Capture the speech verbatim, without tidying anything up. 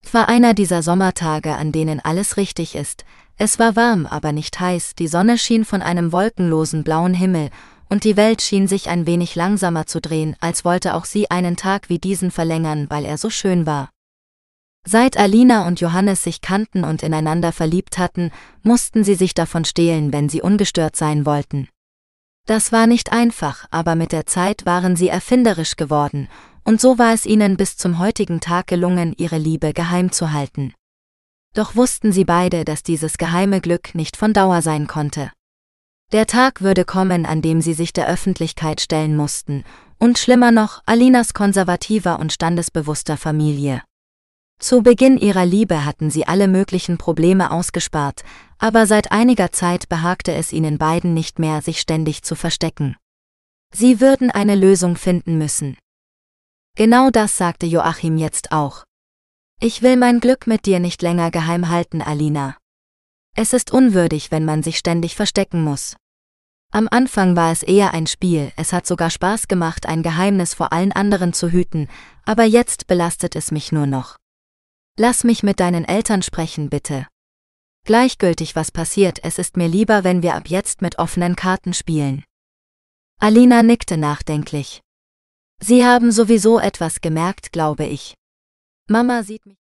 War einer dieser Sommertage, an denen alles richtig ist. Es war warm, aber nicht heiß, die Sonne schien von einem wolkenlosen blauen Himmel, und die Welt schien sich ein wenig langsamer zu drehen, als wollte auch sie einen Tag wie diesen verlängern, weil er so schön war. Seit Alina und Johannes sich kannten und ineinander verliebt hatten, mussten sie sich davon stehlen, wenn sie ungestört sein wollten. Das war nicht einfach, aber mit der Zeit waren sie erfinderisch geworden, und so war es ihnen bis zum heutigen Tag gelungen, ihre Liebe geheim zu halten. Doch wussten sie beide, dass dieses geheime Glück nicht von Dauer sein konnte. Der Tag würde kommen, an dem sie sich der Öffentlichkeit stellen mussten, und schlimmer noch, Alinas konservativer und standesbewusster Familie. Zu Beginn ihrer Liebe hatten sie alle möglichen Probleme ausgespart, aber seit einiger Zeit behagte es ihnen beiden nicht mehr, sich ständig zu verstecken. Sie würden eine Lösung finden müssen. Genau das sagte Joachim jetzt auch. Ich will mein Glück mit dir nicht länger geheim halten, Alina. Es ist unwürdig, wenn man sich ständig verstecken muss. Am Anfang war es eher ein Spiel, es hat sogar Spaß gemacht, ein Geheimnis vor allen anderen zu hüten, aber jetzt belastet es mich nur noch. Lass mich mit deinen Eltern sprechen, bitte. Gleichgültig, was passiert, es ist mir lieber, wenn wir ab jetzt mit offenen Karten spielen. Alina nickte nachdenklich. Sie haben sowieso etwas gemerkt, glaube ich. Mama sieht mich